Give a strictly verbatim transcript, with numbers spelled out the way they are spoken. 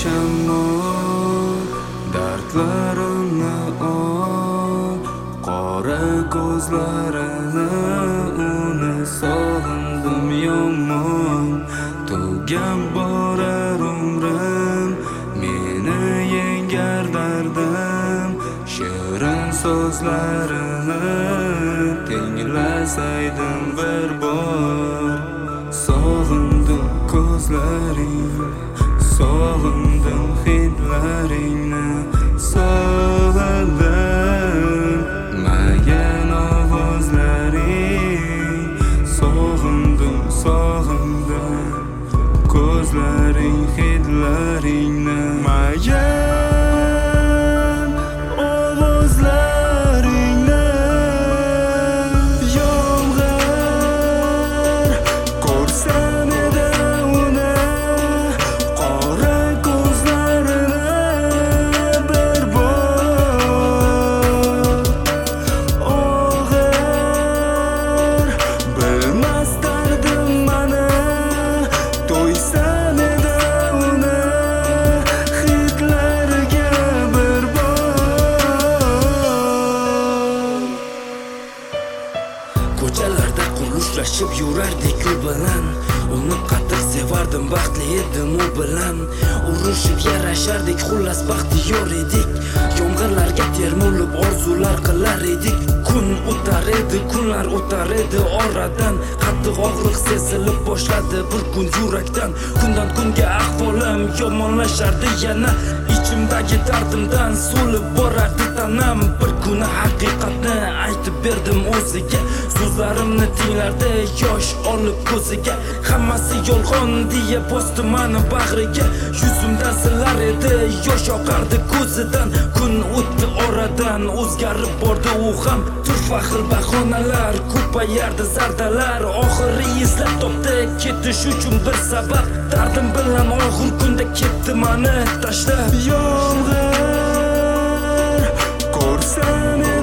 shammo dardlarimni ol, qora ko'zlarini uni sog'indim yomon. Tugan borar umrim, meni yengar dardim, shirin so'zlarini tinglasaydim bir bor. Sog'indim ko'zlaringni, sog'indim hidlaringni, sog'indim magan ovozlaring. Sog'indim, sog'indim ko'zlaring, hidlaringni, magan ovozlaringni. Yomg'ir ko'rsam edi uni, qora ko'zlarini bir bor. Og'ir bilmas dardim mani, to'ysam edi uni hidlariga bir bor. Ko'chalarda qurlishlashib yurardik u bilan, uni qattiq sevardim, baxtli edim u bilan. Urushib yarashardik, xullas baxtiyor edik. Yomg'irlarga termulib orzular qilar edik. Kun o'tar edi, kunlar o'tar edi oradan. Qattiq og'riq sezilib boshladi bir kun yurakdan. Kundan kunga ahvolim yomonlashardi yana, ichimdagi dardimdan so'lib borardi tanam. Bir kuni haqiqatni aytib berdim o'ziga, so'zlarimni tinglardi yosh olib ko'ziga. Hammasi yolg'on deya bosdi mani bag'riga, yuzimdan silar edi yosh oqardi ko'zidan. Kun o'tdi oradan, o'zgarib bordi u ham. Turfa xil bahonalar, ko'payardi zardalar. Oxiri izlab topdi ketish uchun bir sabab. Dardim bilan og'ir kunda ketdi mani tashlab. Yomg'ir ko'rsam